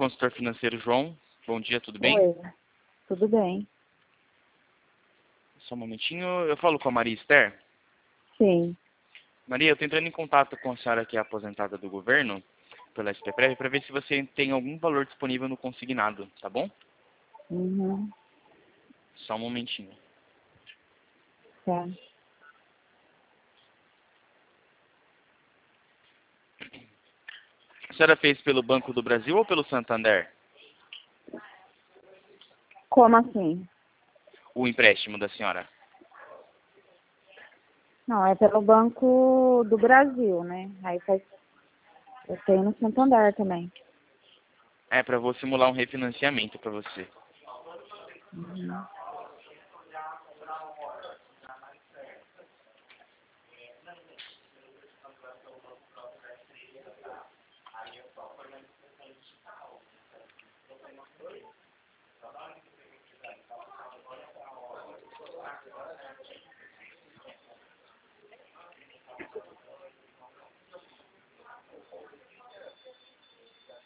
consultor financeiro João. Bom dia, tudo bem? Oi, tudo bem? Só um momentinho. Eu falo com a Maria Esther. Sim. Maria, eu estou entrando em contato com a senhora que é aposentada do governo, pela SPPREV, para ver se você tem algum valor disponível no consignado, tá bom? Uhum. Só um momentinho. Tá. A senhora fez pelo Banco do Brasil ou pelo Santander? Como assim? O empréstimo da senhora? Não, é pelo Banco do Brasil, né? Aí faz. Eu tenho no Santander também. É, para vou simular um refinanciamento para você. Uhum.